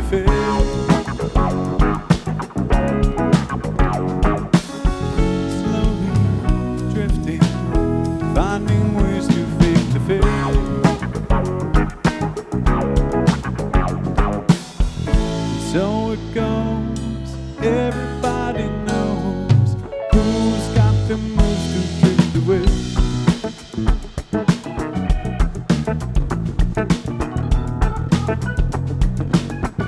fail. Slowly drifting, finding ways to fake the fail. So it goes every